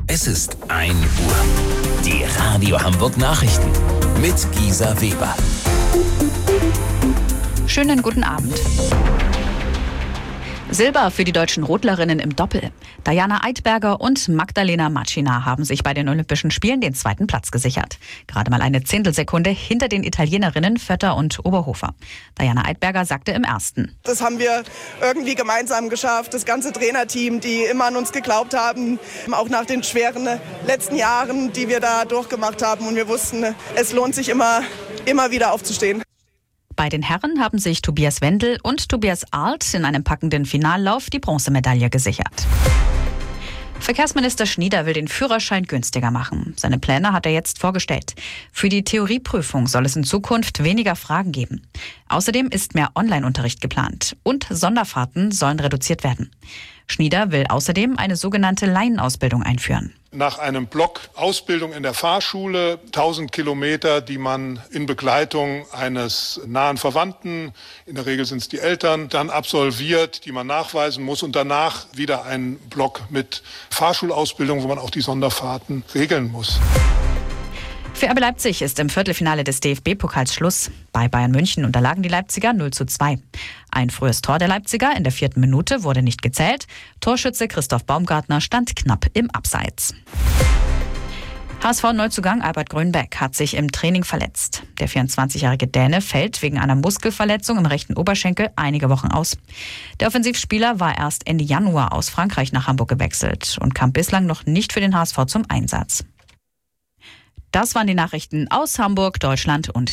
Es ist 1 Uhr. Die Radio Hamburg Nachrichten mit Gisa Weber. Schönen guten Abend. Silber für die deutschen Rodlerinnen im Doppel. Diana Eidberger und Magdalena Matschina haben sich bei den Olympischen Spielen den 2. Platz gesichert. Gerade mal eine Zehntelsekunde hinter den Italienerinnen Vötter und Oberhofer. Diana Eidberger sagte im 1. Das haben wir irgendwie gemeinsam geschafft. Das ganze Trainerteam, die immer an uns geglaubt haben, auch nach den schweren letzten Jahren, die wir da durchgemacht haben. Und wir wussten, es lohnt sich immer wieder aufzustehen. Bei den Herren haben sich Tobias Wendel und Tobias Arlt in einem packenden Finallauf die Bronzemedaille gesichert. Verkehrsminister Schnieder will den Führerschein günstiger machen. Seine Pläne hat er jetzt vorgestellt. Für die Theorieprüfung soll es in Zukunft weniger Fragen geben. Außerdem ist mehr Online-Unterricht geplant und Sonderfahrten sollen reduziert werden. Schnieder will außerdem eine sogenannte Laienausbildung einführen. Nach einem Block Ausbildung in der Fahrschule, 1000 Kilometer, die man in Begleitung eines nahen Verwandten, in der Regel sind es die Eltern, dann absolviert, die man nachweisen muss und danach wieder ein Block mit Fahrschulausbildung, wo man auch die Sonderfahrten regeln muss. Für RB Leipzig ist im Viertelfinale des DFB-Pokals Schluss. Bei Bayern München unterlagen die Leipziger 0:2. Ein frühes Tor der Leipziger in der 4. Minute wurde nicht gezählt. Torschütze Christoph Baumgartner stand knapp im Abseits. HSV-Neuzugang Albert Grünbeck hat sich im Training verletzt. Der 24-jährige Däne fällt wegen einer Muskelverletzung im rechten Oberschenkel einige Wochen aus. Der Offensivspieler war erst Ende Januar aus Frankreich nach Hamburg gewechselt und kam bislang noch nicht für den HSV zum Einsatz. Das waren die Nachrichten aus Hamburg, Deutschland und